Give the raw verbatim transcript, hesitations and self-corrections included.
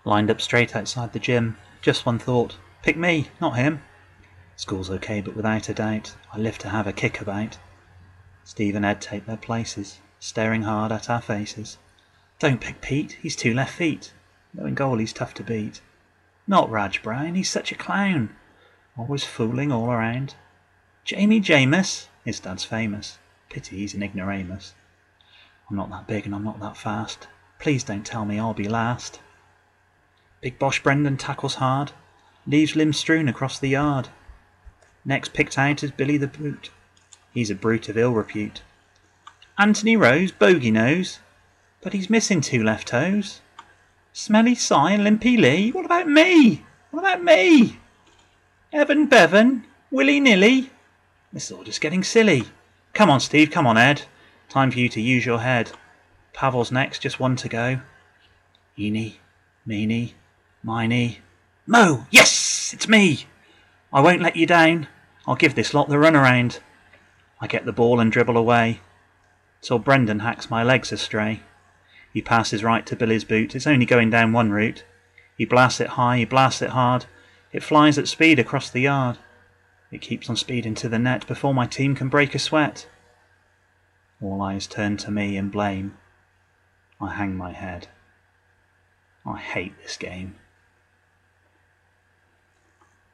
Lined up straight outside the gym. Just one thought. Pick me, not him. School's okay, but without a doubt, I live to have a kick about. Steve and Ed take their places, staring hard at our faces. Don't pick Pete, he's two left feet. Though in goal he's tough to beat. Not Raj Brown, he's such a clown. Always fooling all around. Jamie Jameis, his dad's famous. Pity he's an ignoramus. I'm not that big and I'm not that fast. Please don't tell me I'll be last. Big Bosh Brendan tackles hard. Leaves limbs strewn across the yard. Next picked out is Billy the Boot. He's a brute of ill repute. Anthony Rose, bogey nose. But he's missing two left toes. Smelly Si and Limpy Lee. What about me? What about me? Evan Bevan? Willy-nilly? This is all just getting silly. Come on, Steve, come on, Ed. Time for you to use your head. Pavel's next, just one to go. Eeny, meeny, miny. Mo! Yes! It's me! I won't let you down. I'll give this lot the runaround. I get the ball and dribble away, till Brendan hacks my legs astray. He passes right to Billy's boot. It's only going down one route. He blasts it high, he blasts it hard. It flies at speed across the yard. It keeps on speeding to the net before my team can break a sweat. All eyes turn to me in blame. I hang my head. I hate this game.